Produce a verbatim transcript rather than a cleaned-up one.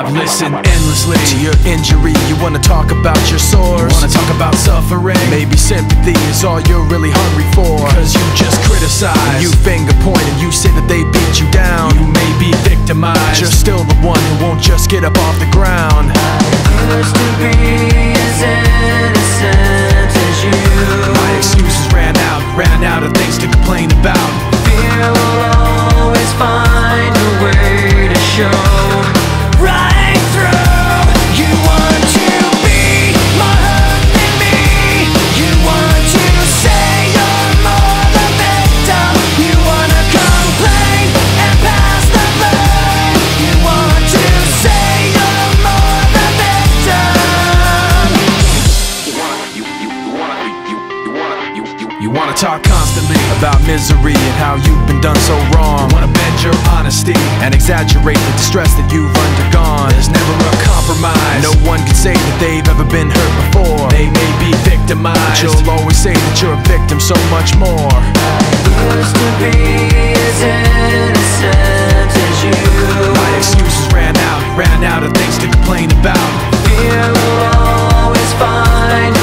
I've listened endlessly to your injury. You wanna talk about your sores, you wanna talk about suffering. Maybe sympathy is all you're really hungry for, cause you just criticize, you finger point and you say that they beat you down. You may be victimized, you're still the one who won't just get up off the ground. I used to be as innocent as you. My excuses ran out, ran out of things to complain about. Fear will always find a way to show right through. You want to be more hurt than me. You want to say you're more the victim. You wanna complain and pass the blame. You want to say you're more the victim. You wanna, you, you, you wanna, you, you wanna, you, you, you wanna talk constantly about misery and how you've been done so wrong. You wanna bend your honesty and exaggerate the distress that you've undergone. There's never a compromise. No one can say that they've ever been hurt before. They may be victimized, but you'll always say that you're a victim so much more. Used to be as innocent as you. My excuses ran out, ran out of things to complain about. Fear will always find